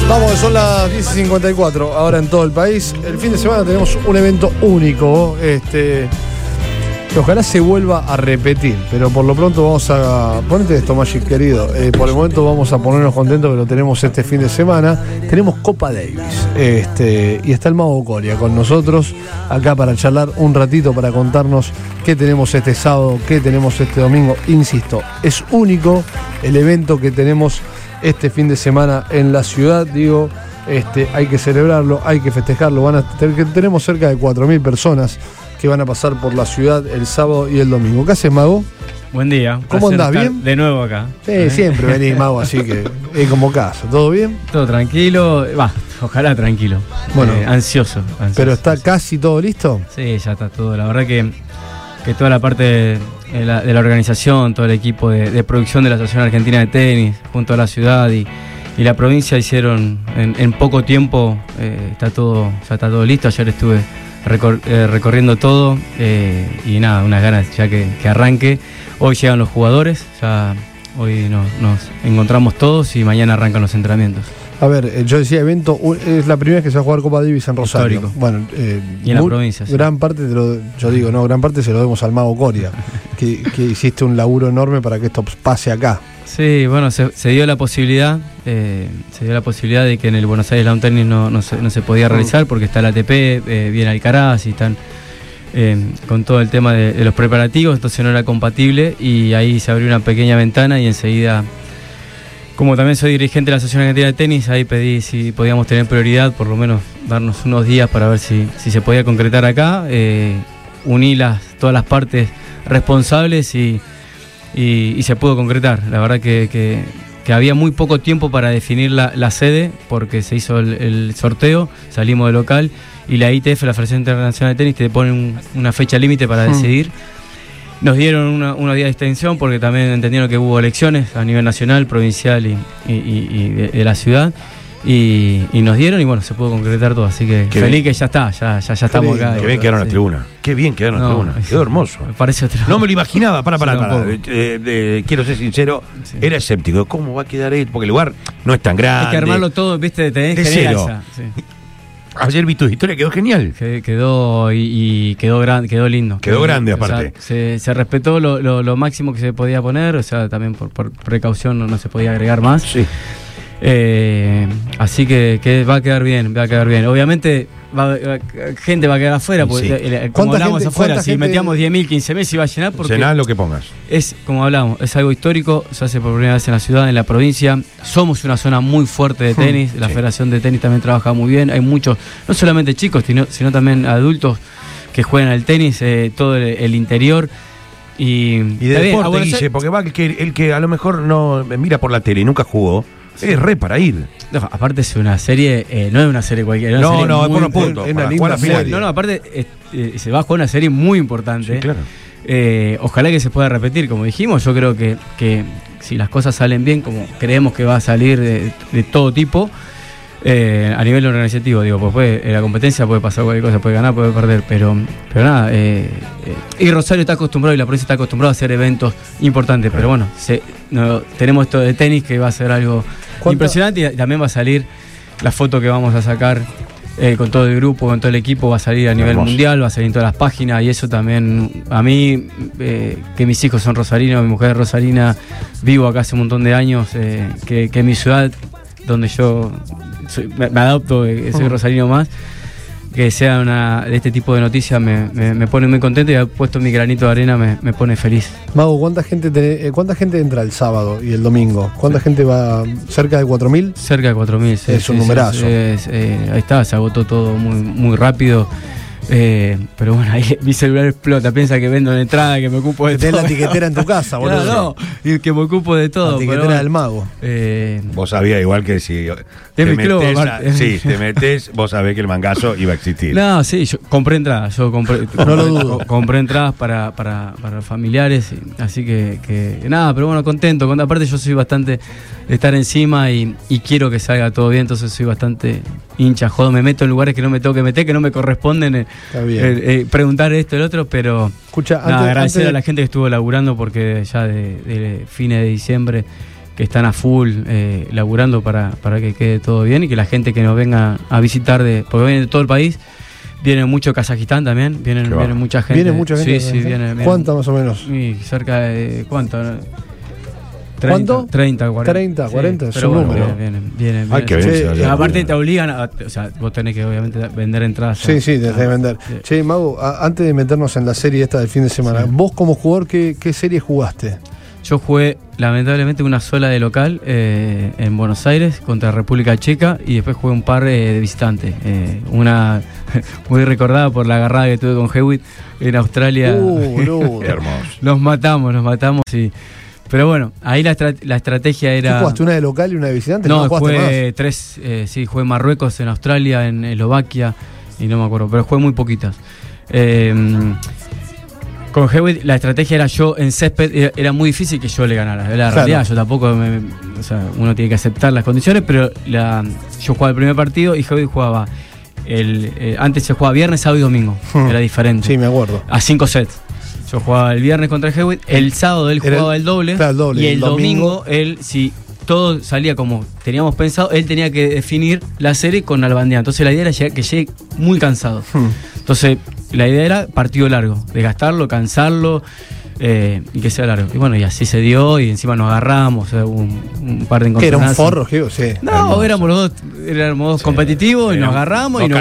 Vamos, son las 10:54 ahora en todo el país. El fin de semana tenemos un evento único, que ojalá se vuelva a repetir, pero por lo pronto vamos a... Ponete esto, Magic, querido. Por el momento vamos a ponernos contentos que lo tenemos este fin de semana. Tenemos Copa Davis, y está el Mago Coria con nosotros acá para charlar un ratito, para contarnos qué tenemos este sábado, qué tenemos este domingo. Insisto, es único el evento que tenemos este fin de semana en la ciudad. Digo, hay que celebrarlo, hay que festejarlo. Tenemos cerca de 4.000 personas que van a pasar por la ciudad el sábado y el domingo. ¿Qué haces, Mago? Buen día. ¿Cómo andás? ¿Bien? De nuevo acá. Sí, siempre venís, Mago, así que es como casa. ¿Todo bien? Todo tranquilo. Ojalá tranquilo. Bueno, ansioso. ¿Pero está casi todo listo? Sí, ya está todo. La verdad que toda la parte de la organización, todo el equipo de producción de la Asociación Argentina de Tenis, junto a la ciudad y la provincia hicieron en poco tiempo, ya está todo listo. Ayer estuve recorriendo todo y nada, unas ganas ya que arranque. Hoy llegan los jugadores, ya hoy nos encontramos todos y mañana arrancan los entrenamientos. A ver, yo decía evento, es la primera vez que se va a jugar Copa Davis en Rosario. Histórico. Bueno, y en la provincia. Sí. Gran parte, gran parte se lo debemos al Mago Coria, que hiciste un laburo enorme para que esto pase acá. Sí, bueno, se dio la posibilidad, de que en el Buenos Aires Lawn Tennis no se podía realizar porque está el ATP, viene Alcaraz y están con todo el tema de los preparativos, entonces no era compatible y ahí se abrió una pequeña ventana y enseguida, como también soy dirigente de la Asociación Argentina de Tenis, ahí pedí si podíamos tener prioridad, por lo menos darnos unos días para ver si se podía concretar acá. Uní todas las partes responsables y se pudo concretar. La verdad que había muy poco tiempo para definir la sede, porque se hizo el sorteo, salimos del local y la ITF, la Federación Internacional de Tenis, te pone una fecha límite para decidir. Nos dieron unos días de extensión porque también entendieron que hubo elecciones a nivel nacional, provincial y de la ciudad. Y nos dieron y bueno, se pudo concretar todo, así que qué feliz bien. Que ya está, ya estamos acá. Qué bien quedaron las tribunas. Qué bien quedaron las tribunas. Quedó hermoso. Me parece otro. No me lo imaginaba, para. Sí, quiero ser sincero, sí. Era escéptico. ¿Cómo va a quedar ahí? Porque el lugar no es tan grande. Hay que armarlo todo, viste, tenés de cero. Sí. Ayer vi tu historia, quedó genial. Quedó quedó lindo. Quedó grande, aparte. O sea, se respetó lo máximo que se podía poner, o sea, también por precaución no se podía agregar más. Sí. Así que va a quedar bien. Obviamente gente va a quedar afuera, porque, sí. como hablamos afuera, si metíamos 10.000, 15.000 se iba a llenar, porque llenar lo que pongas. Es, como hablamos, es algo histórico, se hace por primera vez en la ciudad, en la provincia. Somos una zona muy fuerte de tenis, la Federación de Tenis también trabaja muy bien, hay muchos, no solamente chicos, sino también adultos que juegan al tenis, todo el interior. Y de deporte, Guille, porque va el que a lo mejor no mira por la tele y nunca jugó, es re para ir. No, aparte es una serie, no es una serie cualquiera. No, es por un punto. Aparte se va a jugar una serie muy importante. Sí, claro. Ojalá que se pueda repetir, como dijimos. Yo creo que si las cosas salen bien, como creemos que va a salir de todo tipo, a nivel organizativo, digo, pues la competencia puede pasar cualquier cosa, puede ganar, puede perder, pero nada. Y Rosario está acostumbrado y la provincia está acostumbrada a hacer eventos importantes, pero bueno, tenemos esto de tenis que va a ser algo impresionante y también va a salir la foto que vamos a sacar con todo el grupo, con todo el equipo, va a salir a nivel mundial, va a salir en todas las páginas y eso también, a mí, que mis hijos son rosarinos, mi mujer es rosarina, vivo acá hace un montón de años, que mi ciudad, donde yo me adopto, soy rosarino más, que sea de este tipo de noticias me pone muy contento y haber puesto mi granito de arena me pone feliz. Mago, ¿cuánta gente entra el sábado y el domingo? ¿Cuánta gente va? ¿Cerca de 4.000? Cerca de 4.000, sí. Es un numerazo. Ahí está, se agotó todo muy, muy rápido. Pero bueno, ahí mi celular explota, piensa que vendo la entrada, que me ocupo de todo. Tenés la tiquetera en tu casa, boludo. No, y que me ocupo de todo. La tiquetera del Mago. Vos sabías igual que si te metés, vos sabés que el mangazo iba a existir. No, sí, yo compré entradas, no lo dudo. Compré entradas para familiares, así que nada, pero bueno, contento. Aparte yo soy bastante de estar encima y quiero que salga todo bien, entonces soy bastante hincha, jodo, me meto en lugares que no me tengo que meter, que no me corresponden preguntar esto y el otro, pero escucha, agradecer a la gente que estuvo laburando, porque ya de fines de diciembre están a full laburando para que quede todo bien y que la gente que nos venga a visitar, porque vienen de todo el país, viene mucho Kazajistán también, viene mucha gente. ¿Viene mucha gente? Sí, viene. ¿Cuánta más o menos? Cerca de, ¿cuánto? 30, ¿Cuánto? 30, 40. 30, 40, pero bueno, número. Vienen. Ay, qué bien. Sí, aparte te obligan o sea, vos tenés que obviamente vender entradas. Sí, tenés que vender. Sí. Che, Mago, antes de meternos en la serie esta del fin de semana, vos como jugador, ¿qué serie jugaste? Yo jugué lamentablemente una sola de local en Buenos Aires contra República Checa y después jugué un par de visitante. Una muy recordada por la agarrada que tuve con Hewitt en Australia. Boludo. Hermoso. Nos matamos, sí. Pero bueno, ahí la estrategia era... ¿Tú jugaste una de local y una de visitante? No, jugué tres, jugué en Marruecos, en Australia, en Eslovaquia y no me acuerdo, pero jugué muy poquitas. Con Hewitt la estrategia era yo en césped, era muy difícil que yo le ganara, era la realidad, yo tampoco, o sea, uno tiene que aceptar las condiciones, pero yo jugaba el primer partido y Hewitt jugaba, antes se jugaba viernes, sábado y domingo, era diferente. Sí, me acuerdo. A 5 sets. Yo jugaba el viernes contra Hewitt, el sábado él jugaba el doble, claro, el doble, y el domingo él, si todo salía como teníamos pensado, él tenía que definir la serie con Nalbandián. Entonces la idea era que llegue muy cansado. Entonces la idea era partido largo, desgastarlo, cansarlo y que sea largo. Y bueno, y así se dio y encima nos agarramos, un par de encontronazos. ¿Era un forro, Geo? Sí. No, éramos los dos competitivos y nos agarramos y nos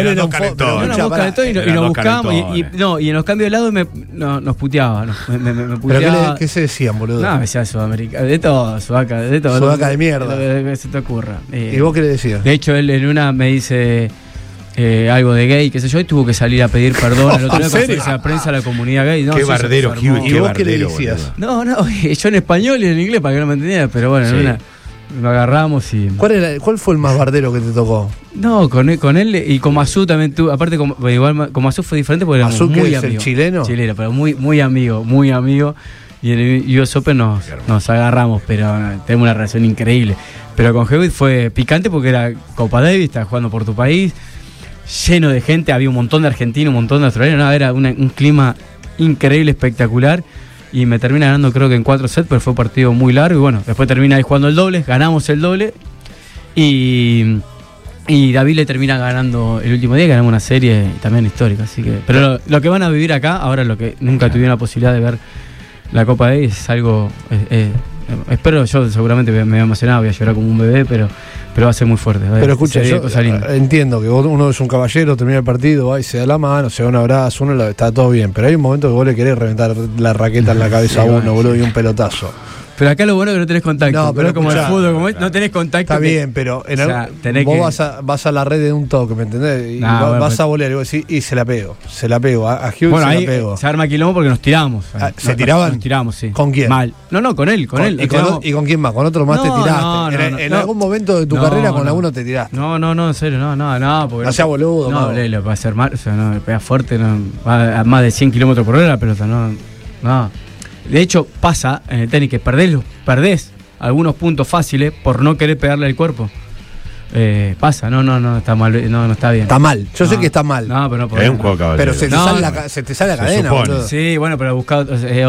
buscamos y en los cambios de lado nos puteaba. Me puteaba. ¿Pero qué se decían, boludo? No, me decía Sudamericana, de todo, Sudaca, de todo. Sudaca de mierda. Que se te ocurra. ¿Y vos qué le decías? De hecho, él en una me dice algo de gay, qué sé yo, y tuvo que salir a pedir perdón el otro día con la prensa, la comunidad gay. No, qué bardero, Hewitt. ¿Y vos qué le decías? No, yo en español y en inglés para que no me entendiera, pero bueno, en una lo agarramos y... ¿Cuál fue el más bardero que te tocó? No, con él y con Mazú también tuve, aparte igual con Mazú fue diferente porque éramos muy amigos. ¿El chileno? Chileno, pero muy amigo. Y en el US Open nos agarramos, pero tenemos una relación increíble. Pero con Hewitt fue picante porque era Copa Davis, estaba jugando por tu país, lleno de gente, había un montón de argentinos, un montón de australianos, era un clima increíble, espectacular. Y me termina ganando creo que en 4 sets, pero fue un partido muy largo. Y bueno, después termina ahí jugando el doble, ganamos el doble. Y David le termina ganando el último día, ganamos una serie también histórica. Así que, pero lo que van a vivir acá, ahora lo que nunca tuvieron la posibilidad de ver la Copa Davis es algo... espero, yo seguramente me voy a emocionar, voy a llorar como un bebé, pero va a ser muy fuerte. Pero escucha, yo entiendo que uno es un caballero, termina el partido, va y se da la mano, se da un abrazo, está todo bien, pero hay un momento que vos le querés reventar la raqueta en la cabeza a uno, boludo, y un pelotazo. Pero acá lo bueno es que no tenés contacto. No, pero como el fútbol, no tenés contacto. Está bien, pero vos vas a la red de un toque, ¿me entendés? Y vas a volear y se la pego. A Hughes se la pego. Se arma quilombo porque nos tiramos. ¿Se tiraban? Nos tiramos, sí. ¿Con quién? Mal. No, con él. ¿Y con quién más? ¿Con otro más te tiraste? ¿En algún momento de tu carrera con alguno te tiraste? No, en serio, no. Porque no sea boludo. No, lo va a hacer mal, o sea, no, pega fuerte, va a más de 100 kilómetros por hora la pelota, no. De hecho, pasa en el tenis que perdés algunos puntos fáciles por no querer pegarle al cuerpo. Pasa, no está mal, no está bien. Está mal, yo sé que está mal. No, pero no es un juego caballero. Pero se te sale la cadena, boludo. Sí, bueno, pero buscar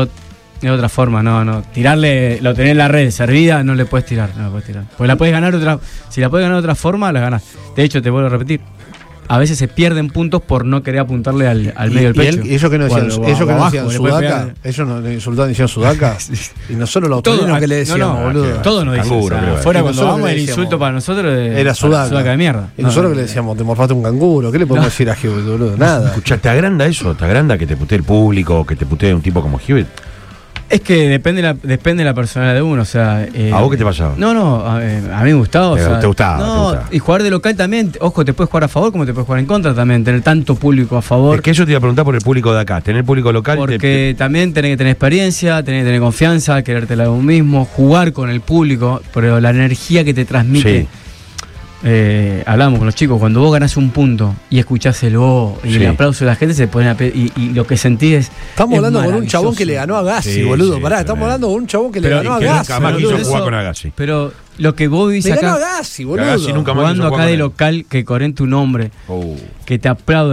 es otra forma, no. Tirarle, lo tenés en la red servida, no le puedes tirar. Porque la puedes ganar si la puedes ganar de otra forma, la ganás. De hecho, te vuelvo a repetir. A veces se pierden puntos por no querer apuntarle al medio del pecho. ¿Y ellos que no decían? Sudaca? Ellos no insultaban, decían Sudaca. Y nosotros los australianos que le decíamos, boludo. Todos nos dicen. Fuera cuando vamos, el insulto para nosotros era Sudaca de mierda. Y nosotros que le decíamos, te morfaste un canguro. ¿Qué le podemos decir a Hewitt, boludo? Nada. Escuchá, ¿te agranda eso? ¿Te agranda que te putee el público, que te putee un tipo como Hewitt? Es que depende de la personalidad de uno, o sea... ¿A vos qué te pasaba? No, a mí me gustaba. ¿Te gustaba? Y jugar de local también, ojo, te puedes jugar a favor como te puedes jugar en contra también, tener tanto público a favor. Es que yo te iba a preguntar por el público de acá, tener público local... Porque también tenés que tener experiencia, tenés que tener confianza, querértela de uno mismo, jugar con el público, pero la energía que te transmite... Sí. Hablamos con los chicos, cuando vos ganás un punto y escuchás el y el aplauso de la gente, se ponen y lo que sentís es... Estamos hablando con un chabón que le ganó a Gassi, boludo. Estamos hablando con un chabón que le ganó a Gassi. Nunca más quiso jugar con Agassi. Pero lo que vos vivís acá... Le ganó a Gassi, boludo. Jugando acá de local, que corren tu nombre, que te aplauden.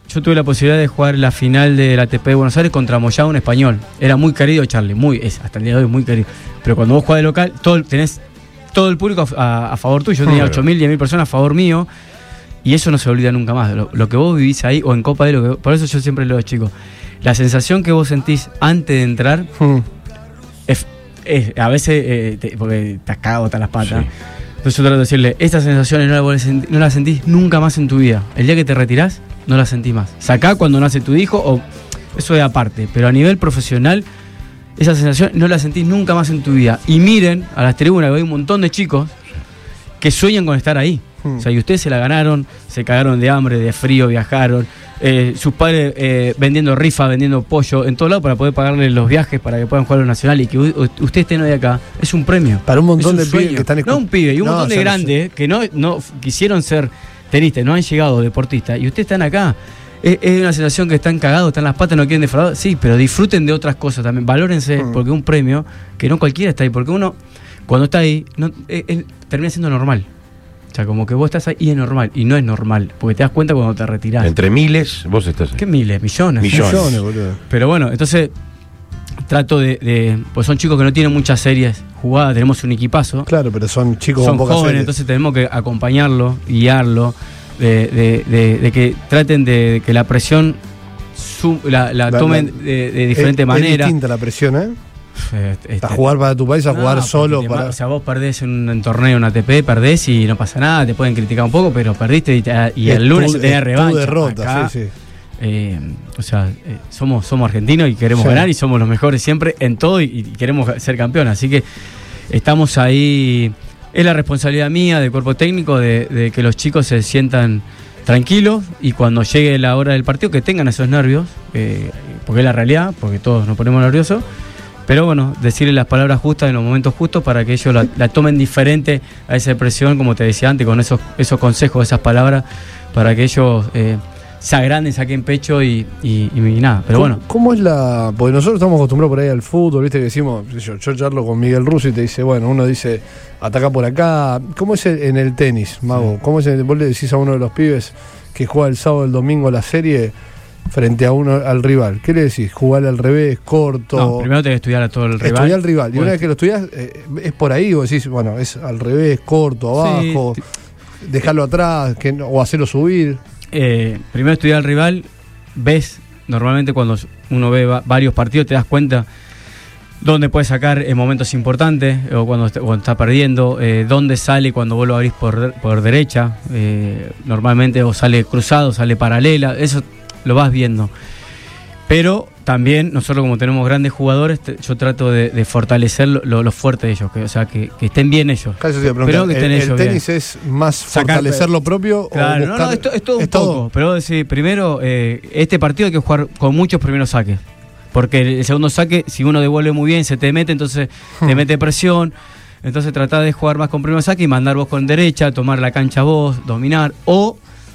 yo tuve la posibilidad de jugar la final de la ATP de Buenos Aires contra Moyano, un español. Era muy querido Charlie, hasta el día de hoy muy querido. Pero cuando vos jugás de local, tenés todo el público a favor tuyo. Yo tenía 8.000, 10.000 personas a favor mío. Y eso no se olvida nunca más. Lo que vos vivís ahí, o en Copa de por eso yo siempre lo digo, chicos. La sensación que vos sentís antes de entrar es a veces porque estás cagado, estás las patas. Sí. Entonces yo trato de decirle, estas sensaciones no las sentís nunca más en tu vida. El día que te retirás, no las sentís más. Sacá cuando nace tu hijo, o eso es aparte. Pero a nivel profesional, esa sensación no la sentís nunca más en tu vida. Y miren a las tribunas, que hay un montón de chicos que sueñan con estar ahí. O sea, y ustedes se la ganaron, se cagaron de hambre, de frío, viajaron. Sus padres vendiendo rifa, vendiendo pollo en todo lado para poder pagarles los viajes para que puedan jugar a lo nacional, y que ustedes estén hoy acá es un premio. Para un montón de pibes que están No un pibe, y un montón de grandes que no quisieron ser tenistas, no han llegado deportistas, y ustedes están acá. Es una sensación que están cagados, están las patas, no quieren defraudar. Sí, pero disfruten de otras cosas también. Valórense, porque es un premio que no cualquiera está ahí. Porque uno, cuando está ahí, termina siendo normal. O sea, como que vos estás ahí y es normal. Y no es normal, porque te das cuenta cuando te retirás. Entre miles, vos estás ahí. ¿Qué miles? Millones, boludo. Pero bueno, entonces trato pues son chicos que no tienen muchas series jugadas, tenemos un equipazo. Claro, pero son chicos con pocas jóvenes series. Entonces tenemos que acompañarlo, guiarlo, de que traten de que la presión la tomen de diferente manera. Es distinta la presión, ¿eh? A jugar para tu país, a jugar solo para... O sea, vos perdés en un torneo, en ATP, perdés y no pasa nada, te pueden criticar un poco, pero perdiste y el lunes se tenía revancha. Tu derrota, acá, sí. O sea, somos argentinos y queremos ganar, y somos los mejores siempre en todo, y queremos ser campeones. Así que estamos ahí. Es la responsabilidad mía, del cuerpo técnico, de que los chicos se sientan tranquilos, y cuando llegue la hora del partido que tengan esos nervios, porque es la realidad, porque todos nos ponemos nerviosos. Pero bueno, decirle las palabras justas en los momentos justos para que ellos la tomen diferente a esa presión, como te decía antes, con esos consejos, esas palabras, para que ellos se agranden, saquen pecho y nada. Pero bueno. ¿Cómo es porque nosotros estamos acostumbrados por ahí al fútbol, viste que decimos, yo charlo con Miguel Russo y te dice, bueno, uno dice, ataca por acá. ¿Cómo es en el tenis, Mago? Sí. ¿Cómo es vos le decís a uno de los pibes que juega el sábado, el domingo la serie frente a al rival? ¿Qué le decís? ¿Jugar al revés, corto? No, primero tenés que estudiar a todo el rival. Estudiar al rival. Y una vez que lo estudias, es por ahí, o decís, bueno, es al revés, corto, abajo, sí, dejarlo atrás, o hacerlo subir. Primero estudiar al rival, ves, normalmente cuando uno ve varios partidos te das cuenta dónde puede sacar en momentos importantes, o cuando está perdiendo, dónde sale cuando vos lo abrís por derecha, normalmente o sale cruzado, sale paralela, eso lo vas viendo. Pero también nosotros, como tenemos grandes jugadores, yo trato de fortalecer lo fuerte de ellos, o sea, que estén bien ellos. Pero que estén ellos tenis bien. Es más fortalecer lo propio. Claro, o buscar, esto es todo un poco. Pero decir, primero, este partido hay que jugar con muchos primeros saques. Porque el segundo saque, si uno devuelve muy bien, se te mete, entonces te mete presión. Entonces tratá de jugar más con primer saque y mandar vos con derecha, tomar la cancha vos, dominar. O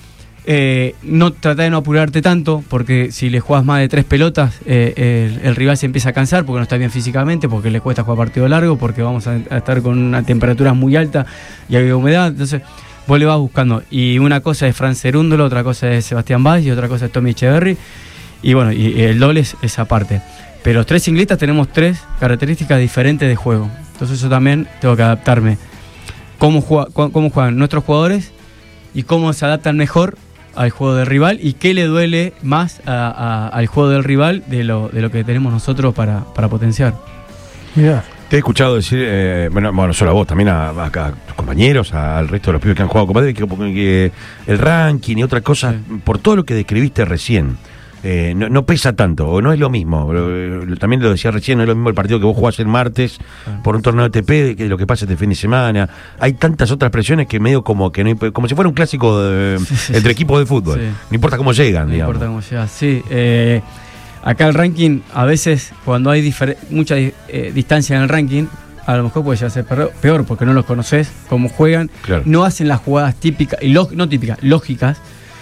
no tratá de no apurarte tanto, porque si le jugás más de 3 pelotas, el rival se empieza a cansar porque no está bien físicamente, porque le cuesta jugar partido largo, porque vamos a estar con una temperatura muy alta y hay humedad. Entonces vos le vas buscando. Y una cosa es Fran Cerúndolo, otra cosa es Sebastián Valls y otra cosa es Tommy Echeverry. Y bueno, y el doble es esa parte. Pero los 3 ciclistas tenemos 3 características diferentes de juego. Entonces eso también tengo que adaptarme. Cómo juegan nuestros jugadores y cómo se adaptan mejor al juego del rival, y qué le duele más al juego del rival de lo que tenemos nosotros para potenciar. Mirá. Te he escuchado decir, bueno, solo a vos, también a tus compañeros, al resto de los pibes que han jugado Copa Davis, que el ranking y otras cosas, sí, por todo lo que describiste recién, no pesa tanto, o no es lo mismo. También lo decía recién, no es lo mismo el partido que vos jugás el martes por un torneo de ATP que lo que pasa este fin de semana. Hay tantas otras presiones que medio como si fuera un clásico entre equipos de fútbol. Sí. No importa cómo llegan, digamos. No importa cómo llegan, sí. Acá el ranking, a veces, cuando hay mucha distancia en el ranking, a lo mejor puede llegar a ser peor, porque no los conoces, cómo juegan, claro, no hacen las jugadas típicas, no típicas, lógicas.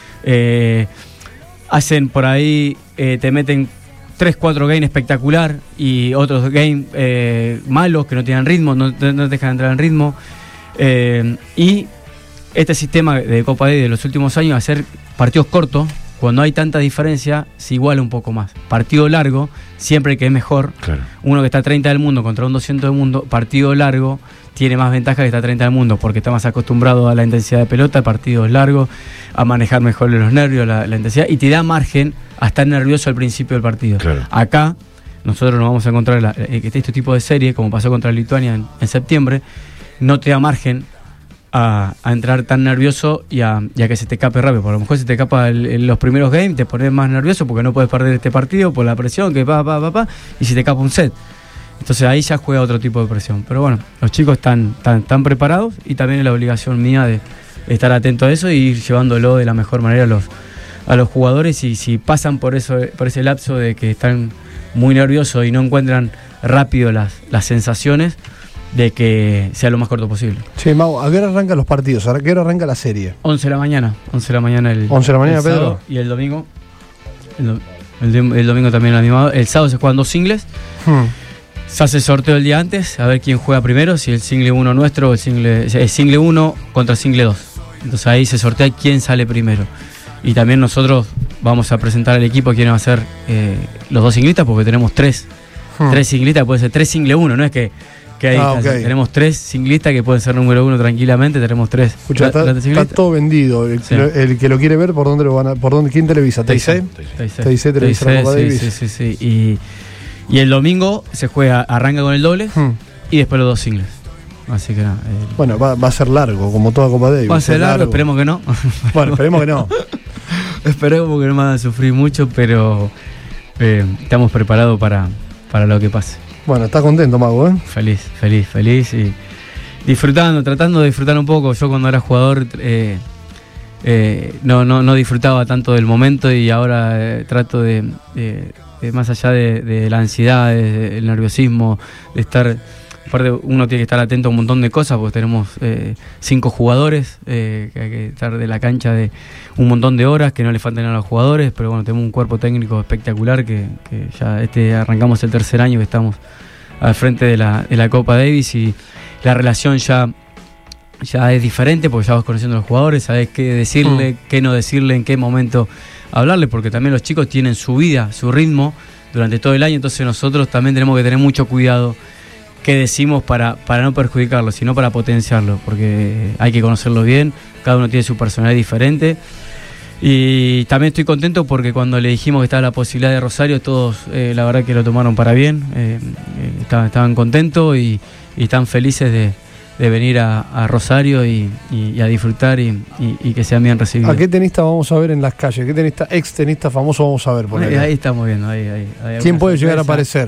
Hacen por ahí, te meten 3-4 games espectacular y otros games malos que no tienen ritmo, no te dejan entrar en ritmo. Y este sistema de Copa D de los últimos años, hacer partidos cortos, cuando hay tanta diferencia, se iguala un poco más. Partido largo, siempre que es mejor. Claro. Uno que está a 30 del mundo contra un 200 del mundo, partido largo tiene más ventaja que está a 30 del mundo, porque está más acostumbrado a la intensidad de pelota, partidos largos, a manejar mejor los nervios, la intensidad, y te da margen a estar nervioso al principio del partido. Claro. Acá, nosotros nos vamos a encontrar este tipo de serie, como pasó contra Lituania en septiembre, no te da margen a entrar tan nervioso y a que se te escape rápido. Por lo mejor se te escapa los primeros games, te pones más nervioso porque no puedes perder este partido por la presión, que y se te escapa un set. Entonces ahí ya juega otro tipo de presión. Pero bueno, los chicos están preparados, y también es la obligación mía de estar atento a eso y ir llevándolo de la mejor manera a los jugadores. Y si pasan por ese lapso de que están muy nerviosos y no encuentran rápido las sensaciones, de que sea lo más corto posible. Sí, Mau, ¿a qué hora arrancan los partidos? ¿A qué hora arranca la serie? 11 de la mañana. 11 de la mañana el 11 de la mañana, el Pedro. sábado, y el domingo. El domingo también animado. El sábado se juegan 2 singles. Se hace sorteo el día antes, a ver quién juega primero, si el single 1 nuestro o el single 1 contra single 2. Entonces ahí se sortea quién sale primero. Y también nosotros vamos a presentar al equipo quiénes van a ser los 2 singlistas, porque tenemos 3 singlistas, puede ser 3 single 1, no es que hay, okay. Tenemos 3 singlistas que pueden ser número 1 tranquilamente, tenemos 3. Escucha, está todo vendido. El que lo quiere ver, ¿por dónde quién televisa? ¿TIC? TIC televisa la Copa Davis. Sí. Y el domingo se juega, arranca con el doble y después los 2 singles. Así que nada. Bueno, va a ser largo, como toda Copa Davis. Va a ser largo, esperemos que no. Bueno, esperemos que no. Esperemos que no me van a sufrir mucho, pero estamos preparados para lo que pase. Bueno, ¿estás contento, Mago? Feliz y tratando de disfrutar un poco. Yo cuando era jugador no disfrutaba tanto del momento, y ahora trato de más allá de la ansiedad, del nerviosismo, de estar... Aparte, uno tiene que estar atento a un montón de cosas, porque tenemos 5 jugadores, que hay que estar de la cancha de un montón de horas, que no le falten a los jugadores, pero bueno, tenemos un cuerpo técnico espectacular, que ya arrancamos el 3er año que estamos al frente de la Copa Davis, y la relación ya es diferente, porque ya vas conociendo a los jugadores, sabes qué decirle, qué no decirle, en qué momento hablarle, porque también los chicos tienen su vida, su ritmo durante todo el año, entonces nosotros también tenemos que tener mucho cuidado qué decimos para no perjudicarlo, sino para potenciarlo, porque hay que conocerlo bien, cada uno tiene su personalidad diferente. Y también estoy contento porque cuando le dijimos que estaba la posibilidad de Rosario, todos la verdad que lo tomaron para bien, estaban contentos y están felices de venir a Rosario y a disfrutar y que sean bien recibidos. ¿A qué tenista vamos a ver en las calles? ¿Qué ex tenista famoso vamos a ver? Ahí estamos viendo. ¿Quién puede llegar a aparecer?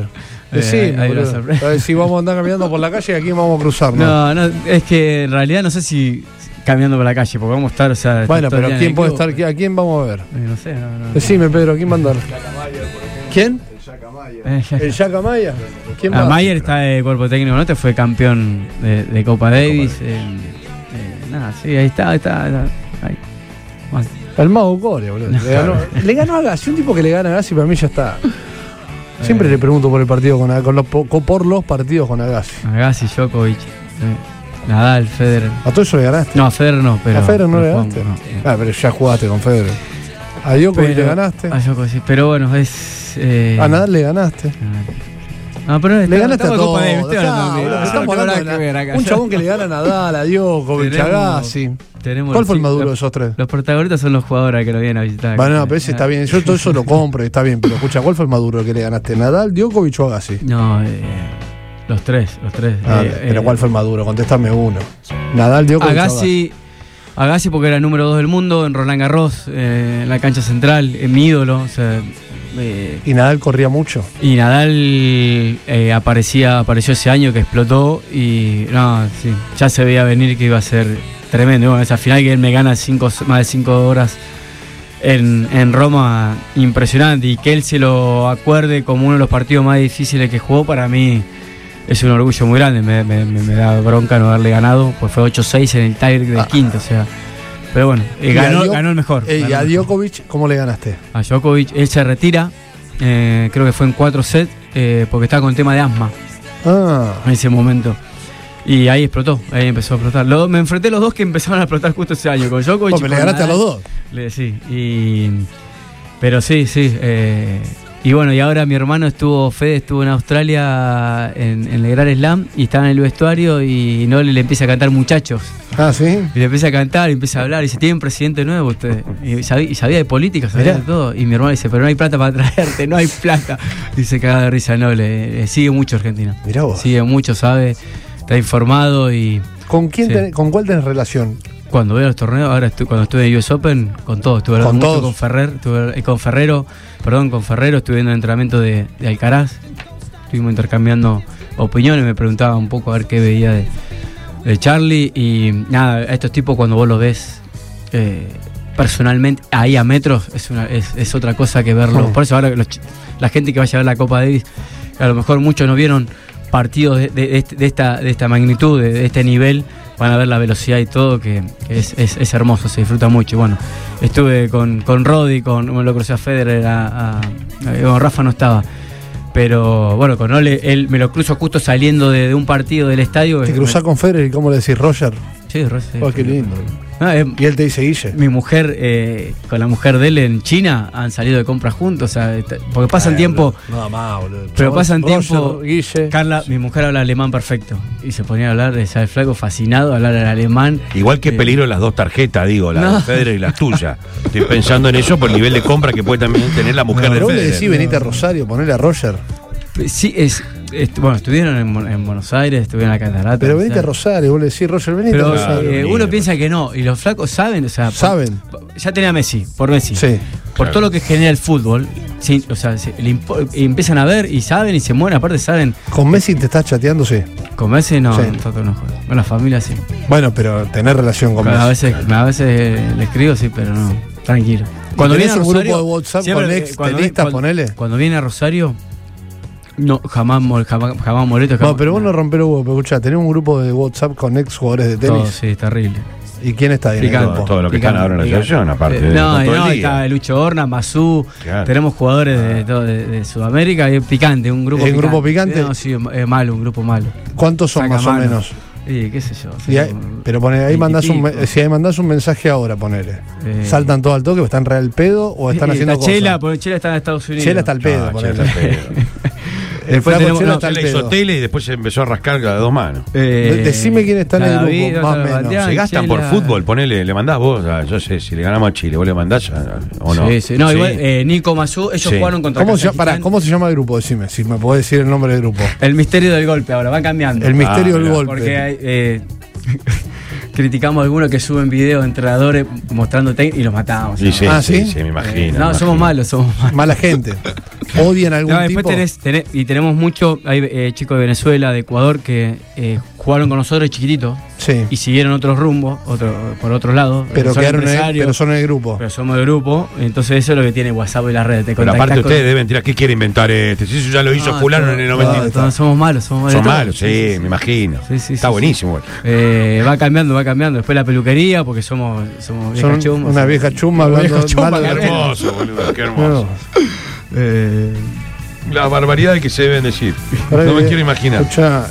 Si vamos a andar caminando por la calle, ¿a quién vamos a cruzar? No, es que en realidad no sé si caminando por la calle, porque vamos a estar... bueno, pero ¿quién puede estar? ¿A quién vamos a ver? No sé. Decime, Pedro, ¿a quién va a andar? ¿Quién? ¿El Jack Amaya? ¿Quién va? Mayer está de cuerpo técnico, ¿no? Fue campeón de Copa Davis. Sí, ahí está. Ahí. El Mago Coria, boludo. Le ganó a Gassi, un tipo que le gana a Gassi, para mí ya está. Siempre le pregunto por el partido por los partidos con Agassi. Agassi, Djokovic, Nadal, Federer. ¿A todo eso le ganaste? No, a Federer no, pero... ¿A Federer no le ganaste? No. Pero ya jugaste con Federer. ¿A Djokovic le ganaste? A Djokovic, sí, pero bueno, es... ¿A Nadal le ganaste? No, pero le ganaste a todo. Un chabón que le gana a Nadal, a Djokovic, a Agassi. ¿Cuál fue el maduro de esos 3? Los protagonistas son los jugadores que lo vienen a visitar. Bueno, no, pero ese está bien. Yo todo eso lo compro, está bien. Pero escucha, ¿cuál fue el maduro que le ganaste? ¿Nadal, Djokovic o Agassi? No, los tres. Pero ¿cuál fue el maduro? Contéstame uno. Nadal, Djokovic o Agassi porque era el número 2 del mundo en Roland Garros, en la cancha central, en mi ídolo. O sea, ¿y Nadal corría mucho? Y Nadal apareció ese año que explotó y ya se veía venir que iba a ser tremendo. Bueno, esa final que él me gana más de 5 horas en Roma, impresionante, y que él se lo acuerde como uno de los partidos más difíciles que jugó, para mí es un orgullo muy grande. Me da bronca no haberle ganado, pues fue 8-6 en el tiebreak del quinto, o sea. Pero bueno, ganó el mejor. ¿Y a Djokovic cómo le ganaste? A Djokovic, él se retira, creo que fue en 4 sets, porque estaba con el tema de asma en ese momento. Y ahí empezó a explotar. Me enfrenté a los dos que empezaron a explotar justo ese año, con Djokovic. ¿Me le ganaste a los dos? Sí, Pero sí. Y bueno, y ahora mi hermano Fede estuvo en Australia en el Gran Slam y estaba en el vestuario y no le empieza a cantar muchachos. Ah, ¿sí? Y le empieza a cantar, y empieza a hablar, y dice, ¿tienen presidente nuevo ustedes? Y sabía de política, sabía de todo. Y mi hermano dice, pero no hay plata para traerte, no hay plata. Y se caga de risa, no, le sigue mucho Argentina. Mirá vos. Sigue mucho, sabe, está informado y... ¿Con quién Sí. ¿Con cuál tenés relación? Cuando veo los torneos, ahora cuando estuve en US Open, con todos, estuve hablando ¿Con mucho todos? con Ferrero, estuve viendo el entrenamiento de Alcaraz, estuvimos intercambiando opiniones, me preguntaba un poco a ver qué veía de Charlie, y nada, a estos tipos cuando vos los ves personalmente, ahí a metros, es otra cosa que verlo. Por eso ahora la gente que vaya a ver la Copa Davis, a lo mejor muchos no vieron partidos de esta magnitud, de este nivel, van a ver la velocidad y todo, que es hermoso, se disfruta mucho. Y bueno, estuve con Roddy, lo crucé a Federer, bueno, Rafa no estaba, pero bueno, con Ole, él me lo cruzo justo saliendo de un partido del estadio. ¿Te cruzás con Federer y cómo le decís Roger? Sí, Roger. Oh, qué lindo. Y él te dice Guille. Mi mujer, con la mujer de él en China, han salido de compras juntos, o sea, porque pasan tiempo. Nada más, boludo. Pero pasan Roger, tiempo. Guille. Carla, mi mujer habla alemán perfecto. Y se ponía a hablar, ya el flaco fascinado, a hablar el alemán. Igual que peligro las dos tarjetas, digo, la de Federer y las tuyas. Estoy pensando en eso por el nivel de compra que puede también tener la mujer de Pero vos le Federer. decís, venite a Rosario, ponele a Roger. Sí, bueno, estuvieron en Buenos Aires, estuvieron en la Catarata. Pero venite a Rosario, vos le decís, Roger, venite Pero a Rosario. uno piensa que no, y los flacos saben, o sea, Saben. Ya tenía Messi, por Messi. Sí. Por todo lo que genera el fútbol, sí, o sea, empiezan a ver y saben y se mueren, aparte saben. ¿Con Messi te estás chateando? Sí. Con Messi no, Sí. nosotros no jugamos. Con la familia sí. Bueno, pero tener relación con Messi. A veces le escribo, sí, pero no, tranquilo. Cuando viene un grupo de WhatsApp siempre, con ex tenistas, ponele. Cuando viene a Rosario, no, jamás molesto. No, pero vos no rompés los huevos, pero escuchá, tenés un grupo de WhatsApp con ex jugadores de tenis. Todo, sí, es terrible. ¿Y quién está ahí en el Picante. grupo? Todo lo que están ahora en la selección, aparte. No, todo el día. está Lucho Horna, Mazú, Claro. tenemos jugadores de Sudamérica, y es picante, un grupo ¿Es un picante. grupo picante? No, sí, es malo, un grupo malo. ¿Cuántos son Saca más o mano. menos? Y qué sé yo. Y ahí- pero ponele, ahí mandás si ahí mandás un mensaje ahora, ponele. ¿Saltan todo al toque o están real pedo o están haciendo cosas? Chela, porque Chela está en Estados Unidos. Chela está al pedo, Ah, ponele. Chela está al pedo. El Después flaco tenemos- Chela no, está al Chela hizo pedo. tele y después se empezó a rascar cada dos manos. Decime quién está en el grupo, David, más o menos. Sebastián, Se gastan por Chela. fútbol, ponele, le mandás vos, yo sé, si le ganamos a Chile, vos le mandás o no. Sí, sí. No, Sí. igual, Nico Mazú, ellos Sí. jugaron contra Kazajistán. ¿Cómo se llama el grupo? Decime, si me podés decir el nombre del grupo. El misterio del golpe, ahora van cambiando. El misterio del mirá. golpe. Porque hay, criticamos a algunos que suben videos de entrenadores mostrando técnicas y los matamos. Sí, sí, Ah, sí, ¿sí? sí, me imagino. No, me somos imagino. malos, somos malos. Mala gente. Odian a algún No, después tipo. y tenemos mucho, hay chicos de Venezuela, de Ecuador, que jugaron con nosotros de chiquititos Sí. y siguieron otros rumbos, por otros lados. Pero son quedaron empresarios, pero son en el grupo. pero somos de grupo, entonces eso es lo que tiene WhatsApp y las redes. Te Pero contactás aparte con- ustedes deben tirar, ¿qué quiere inventar este? Si eso ya lo hizo No, fulano todo- en el todo- 90. todo- somos malos, somos malos. Son de todo. malos, sí, me imagino. Sí, sí, Está sí, buenísimo. Va cambiando. Después la peluquería, porque somos Son viejas chumas. una vieja chumba Una hablando vieja chumba, mal Qué de- hermoso, boludo, qué hermoso. No. La barbaridad que se deben decir. Pará No que- me quiero imaginar. Escuchá,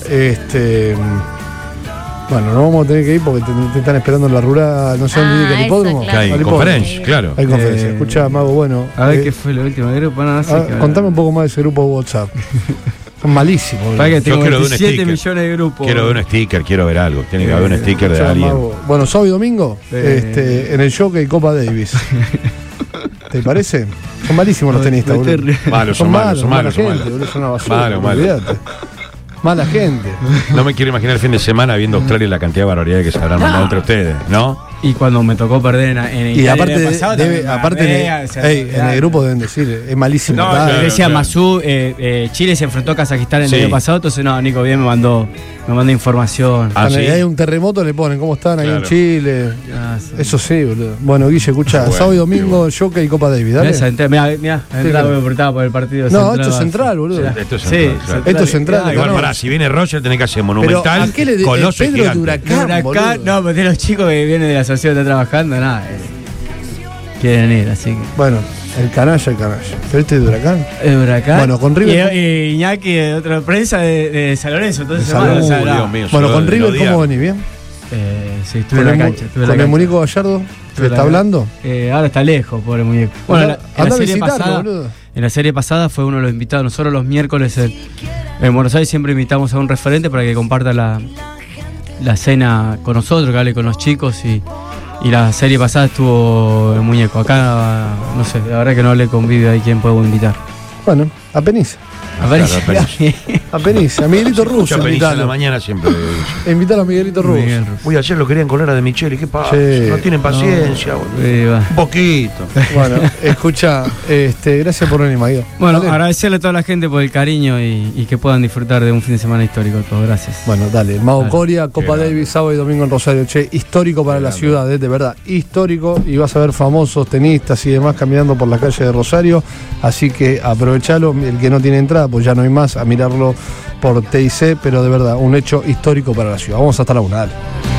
bueno, nos vamos a tener que ir porque te están esperando en la rural, no sé dónde dice, el eso, hipódromo. claro. Que hay Al hipódromo. conferencia, claro. Hay conferencia. Escuchá, Mago, bueno. A ver qué fue lo último del grupo. No sé qué- Contame un poco más de ese grupo de WhatsApp. Son malísimos. Para que Yo tengo quiero de un 27 sticker. millones de grupos. Quiero ver un sticker, quiero ver algo. Tiene que haber un sticker de Escuchá, alguien. Mago. Bueno, sábado y domingo, en el Jockey Copa Davis. ¿Te parece? Son malísimos los tenistas, boludo. Malos, son malos, son mala malos, son gente, malos. boludo, son una basura. Malo, malo. olvidate. Mala gente. No me quiero imaginar el fin de semana viendo Australia la cantidad de barbaridades que se habrán mandado entre ustedes, ¿no? Y cuando me tocó perder en Y Italia aparte, el año pasado, también me aparte agarré, o sea, en el grupo deben decir, es malísimo. No, Dale. le decía claro. Mazú, Chile se enfrentó a Kazajistán el Sí. año pasado, entonces no, Nico bien me mandó información. Ah, ¿sí? Hay un terremoto, le ponen cómo están ahí en Claro. Chile. Ah, sí. Eso sí, boludo. Bueno, Guille, escucha, Bueno, sábado y domingo, Jockey y Copa Davis, Mirá dale. esa entrada, mirá, claro. me apretaba por el partido. No, esto es central, boludo. Esto es Sí, central, claro. Esto es central, Ah, Igual, no. pará, si viene Roger, tenés que hacer Pero monumental, ¿a qué le coloso y Pedro de gigante. Huracán, Huracán, boludo? no, pero de los chicos que vienen de la asociación que está trabajando, nada. Quieren ir, así que. Bueno, el canalla. ¿Pero este es de Huracán? El Huracán. Bueno, con River- Y Iñaki de otra prensa de San Lorenzo, entonces De San Lorenzo. no, Dios mío, Bueno, se con lo River, odia. ¿cómo venís? ¿Bien? Sí, estuve en la cancha. ¿Con el muñeco Gallardo? ¿Te está hablando? Ahora está lejos, pobre muñeco. Bueno, en la serie pasada fue uno de los invitados. Nosotros los miércoles en Buenos Aires siempre invitamos a un referente para que comparta la cena con nosotros, que hable con los chicos y la serie pasada estuvo el muñeco. Acá, no sé, la verdad que no hablé con Vivi, ahí quién puedo invitar. Bueno, a Penice. A Penice, a Miguelito Russo. A Penice en la mañana siempre. Invítalo a Miguelito Russo. Uy, ayer lo querían colar a De Micheli, ¿qué pasa? Sí. No tienen paciencia. Un poquito. Bueno, escucha, gracias por venir, Maguio. Bueno, dale. Agradecerle a toda la gente por el cariño y que puedan disfrutar de un fin de semana histórico. Todos, gracias. Bueno, dale. Mago Coria, Copa Davis, sábado y domingo en Rosario. Che, histórico para la ciudad, de verdad, histórico. Y vas a ver famosos tenistas y demás caminando por las calles de Rosario. Así que aprovechalo. El que no tiene entrada, pues ya no hay más, a mirarlo por TIC, pero de verdad, un hecho histórico para la ciudad. Vamos hasta la 1, dale.